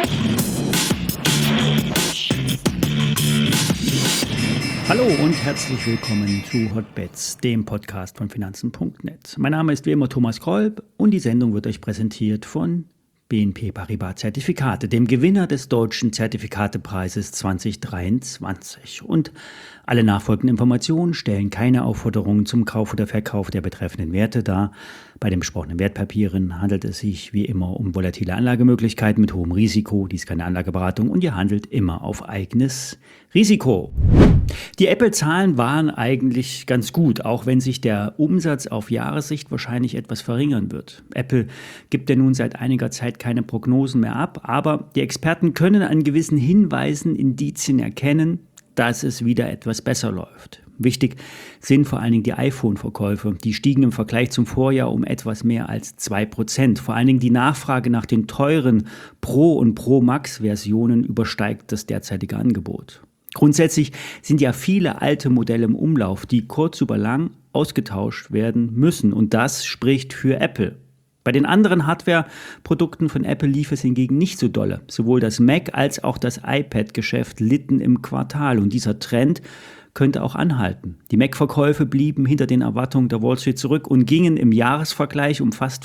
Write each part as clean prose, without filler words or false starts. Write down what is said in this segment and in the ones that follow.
Hallo und herzlich willkommen zu Hotbets, dem Podcast von Finanzen.net. Mein Name ist wie immer Thomas Kolb und die Sendung wird euch präsentiert von BNP Paribas Zertifikate, dem Gewinner des Deutschen Zertifikatepreises 2023. Und alle nachfolgenden Informationen stellen keine Aufforderungen zum Kauf oder Verkauf der betreffenden Werte dar. Bei den besprochenen Wertpapieren handelt es sich wie immer um volatile Anlagemöglichkeiten mit hohem Risiko. Dies ist keine Anlageberatung und ihr handelt immer auf eigenes Risiko. Die Apple-Zahlen waren eigentlich ganz gut, auch wenn sich der Umsatz auf Jahressicht wahrscheinlich etwas verringern wird. Apple gibt ja nun seit einiger Zeit keine Prognosen mehr ab, aber die Experten können an gewissen Hinweisen, Indizien erkennen, dass es wieder etwas besser läuft. Wichtig sind vor allen Dingen die iPhone-Verkäufe. Die stiegen im Vergleich zum Vorjahr um etwas mehr als 2%. Vor allen Dingen die Nachfrage nach den teuren Pro- und Pro-Max-Versionen übersteigt das derzeitige Angebot. Grundsätzlich sind ja viele alte Modelle im Umlauf, die kurz über lang ausgetauscht werden müssen. Und das spricht für Apple. Bei den anderen Hardware-Produkten von Apple lief es hingegen nicht so dolle. Sowohl das Mac als auch das iPad-Geschäft litten im Quartal. Und dieser Trend könnte auch anhalten. Die Mac-Verkäufe blieben hinter den Erwartungen der Wall Street zurück und gingen im Jahresvergleich um fast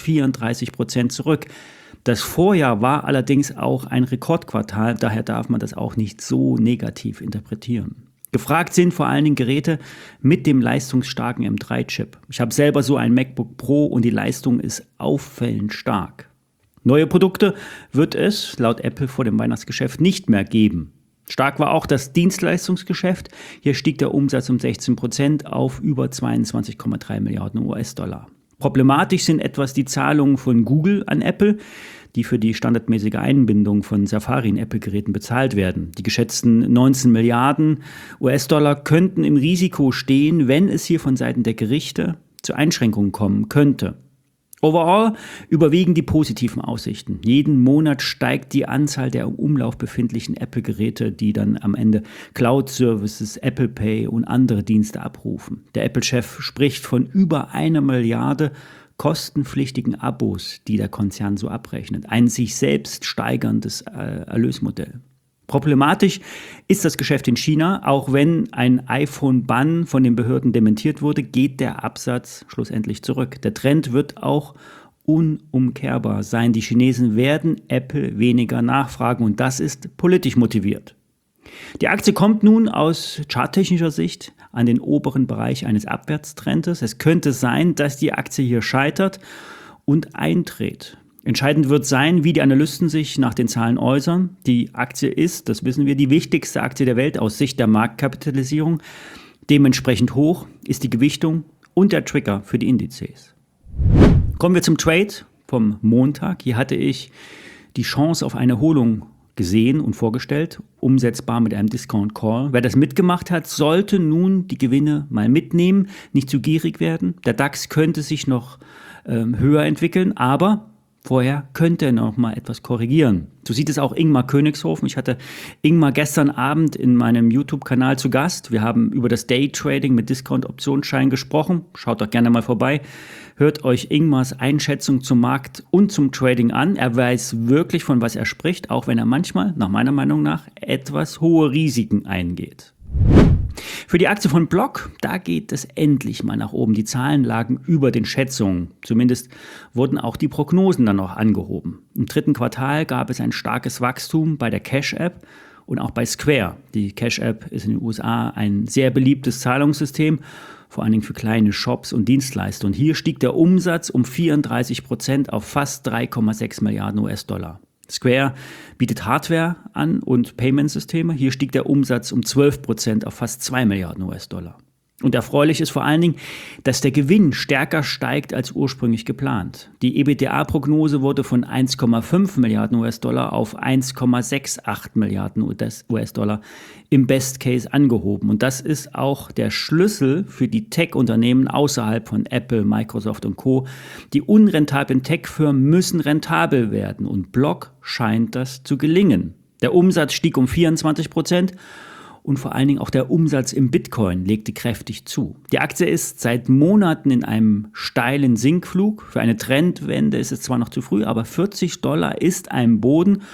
34% zurück. Das Vorjahr war allerdings auch ein Rekordquartal, daher darf man das auch nicht so negativ interpretieren. Gefragt sind vor allen Dingen Geräte mit dem leistungsstarken M3-Chip. Ich habe selber so ein MacBook Pro und die Leistung ist auffällend stark. Neue Produkte wird es laut Apple vor dem Weihnachtsgeschäft nicht mehr geben. Stark war auch das Dienstleistungsgeschäft. Hier stieg der Umsatz um 16% auf über 22,3 Milliarden US-Dollar. Problematisch sind etwas die Zahlungen von Google an Apple, die für die standardmäßige Einbindung von Safari in Apple-Geräten bezahlt werden. Die geschätzten 19 Milliarden US-Dollar könnten im Risiko stehen, wenn es hier von Seiten der Gerichte zu Einschränkungen kommen könnte. Overall überwiegen die positiven Aussichten. Jeden Monat steigt die Anzahl der im Umlauf befindlichen Apple-Geräte, die dann am Ende Cloud-Services, Apple Pay und andere Dienste abrufen. Der Apple-Chef spricht von über 1 Milliarde kostenpflichtigen Abos, die der Konzern so abrechnet. Ein sich selbst steigerndes Erlösmodell. Problematisch ist das Geschäft in China. Auch wenn ein iPhone-Bann von den Behörden dementiert wurde, geht der Absatz schlussendlich zurück. Der Trend wird auch unumkehrbar sein. Die Chinesen werden Apple weniger nachfragen und das ist politisch motiviert. Die Aktie kommt nun aus charttechnischer Sicht an den oberen Bereich eines Abwärtstrendes. Es könnte sein, dass die Aktie hier scheitert und eindreht. Entscheidend wird sein, wie die Analysten sich nach den Zahlen äußern. Die Aktie ist, das wissen wir, die wichtigste Aktie der Welt aus Sicht der Marktkapitalisierung. Dementsprechend hoch ist die Gewichtung und der Trigger für die Indizes. Kommen wir zum Trade vom Montag. Hier hatte ich die Chance auf eine Erholung gesehen und vorgestellt, umsetzbar mit einem Discount Call. Wer das mitgemacht hat, sollte nun die Gewinne mal mitnehmen, nicht zu gierig werden. Der DAX könnte sich noch höher entwickeln, aber vorher könnte er noch mal etwas korrigieren. So sieht es auch Ingmar Königshofen. Ich hatte Ingmar gestern Abend in meinem YouTube-Kanal zu Gast. Wir haben über das Daytrading mit Discount-Optionsschein gesprochen. Schaut doch gerne mal vorbei. Hört euch Ingmars Einschätzung zum Markt und zum Trading an. Er weiß wirklich, von was er spricht, auch wenn er manchmal, nach meiner Meinung nach, etwas hohe Risiken eingeht. Für die Aktie von Block, da geht es endlich mal nach oben. Die Zahlen lagen über den Schätzungen. Zumindest wurden auch die Prognosen dann noch angehoben. Im dritten Quartal gab es ein starkes Wachstum bei der Cash-App und auch bei Square. Die Cash-App ist in den USA ein sehr beliebtes Zahlungssystem, vor allen Dingen für kleine Shops und Dienstleister. Und hier stieg der Umsatz um 34% auf fast 3,6 Milliarden US-Dollar. Square bietet Hardware an und Payment-Systeme. Hier stieg der Umsatz um 12% auf fast 2 Milliarden US-Dollar. Und erfreulich ist vor allen Dingen, dass der Gewinn stärker steigt als ursprünglich geplant. Die EBITDA-Prognose wurde von 1,5 Milliarden US-Dollar auf 1,68 Milliarden US-Dollar im Best Case angehoben. Und das ist auch der Schlüssel für die Tech-Unternehmen außerhalb von Apple, Microsoft und Co. Die unrentablen Tech-Firmen müssen rentabel werden und Block scheint das zu gelingen. Der Umsatz stieg um 24%. Und vor allen Dingen auch der Umsatz im Bitcoin legte kräftig zu. Die Aktie ist seit Monaten in einem steilen Sinkflug. Für eine Trendwende ist es zwar noch zu früh, aber $40 ist ein Boden,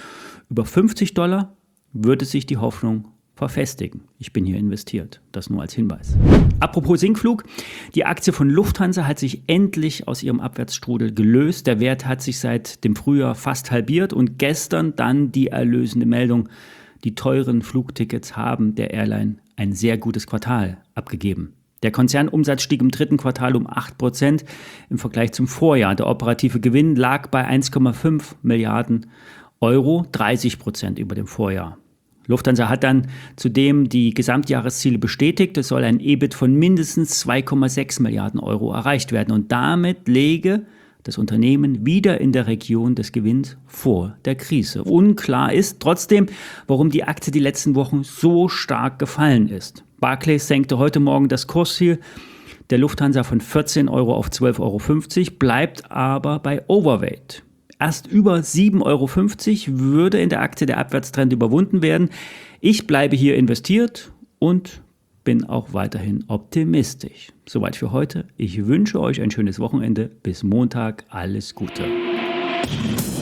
über $50 würde sich die Hoffnung verfestigen. Ich bin hier investiert. Das nur als Hinweis. Apropos Sinkflug. Die Aktie von Lufthansa hat sich endlich aus ihrem Abwärtsstrudel gelöst. Der Wert hat sich seit dem Frühjahr fast halbiert und gestern dann die erlösende Meldung. Die teuren Flugtickets haben der Airline ein sehr gutes Quartal abgegeben. Der Konzernumsatz stieg im dritten Quartal um 8% im Vergleich zum Vorjahr. Der operative Gewinn lag bei 1,5 Milliarden Euro, 30% über dem Vorjahr. Lufthansa hat dann zudem die Gesamtjahresziele bestätigt. Es soll ein EBIT von mindestens 2,6 Milliarden Euro erreicht werden. Und damit läge das Unternehmen wieder in der Region des Gewinns vor der Krise. Unklar ist trotzdem, warum die Aktie die letzten Wochen so stark gefallen ist. Barclays senkte heute Morgen das Kursziel der Lufthansa von 14 Euro auf 12,50 Euro, bleibt aber bei Overweight. Erst über 7,50 Euro würde in der Aktie der Abwärtstrend überwunden werden. Ich bleibe hier investiert und bin auch weiterhin optimistisch. Soweit für heute. Ich wünsche euch ein schönes Wochenende. Bis Montag. Alles Gute.